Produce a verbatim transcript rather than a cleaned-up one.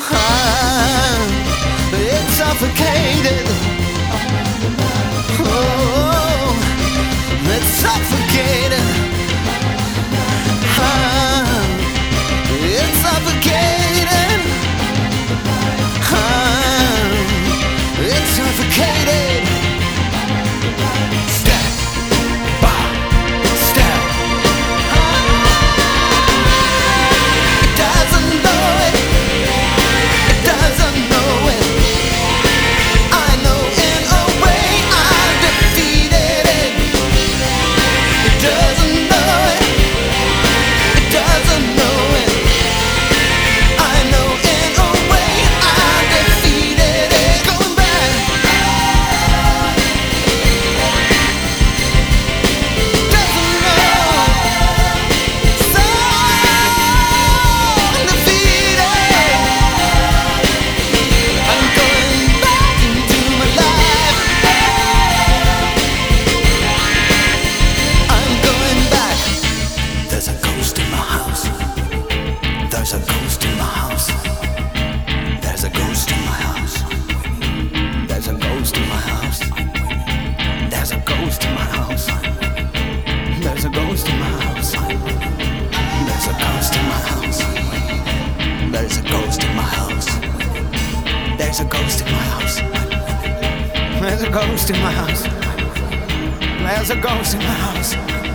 Ah, it's suffocated. Oh, it's suffocated. Ah, it's suffocated. Ah, it's suffocated. Step by step. Doesn't know it. Doesn't know it. I know in a way I defeated it. It doesn't know it. It doesn't know it. I know in a way I defeated it. Going back. Doesn't know. So defeated. I'm going back into my life. I'm going back. There's a ghost in my house. There's a ghost in my house. There's a ghost in my house. There's a ghost in my house. There's a ghost in my house. There's a ghost in my house. There's a ghost in my house. There's a ghost in my house. There's a ghost in my house. There's a ghost in my house. There's a ghost in my house.